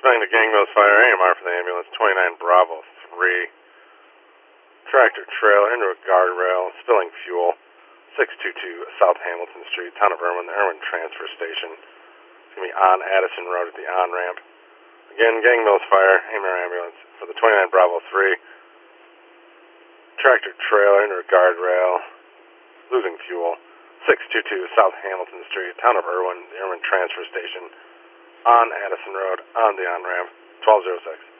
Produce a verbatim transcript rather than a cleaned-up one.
Responding to Gang Mills Fire, A M R for the ambulance, twenty-nine Bravo three. Tractor trailer into a guardrail, spilling fuel. six two two South Hamilton Street, town of Irwin, the Irwin Transfer Station. It's going to be on Addison Road at the on-ramp. Again, Gang Mills Fire, A M R ambulance for the twenty-nine Bravo three. Tractor trailer into a guardrail, losing fuel. six two two South Hamilton Street, town of Irwin, the Irwin Transfer Station. On Addison Road, on the on-ramp, twelve oh six.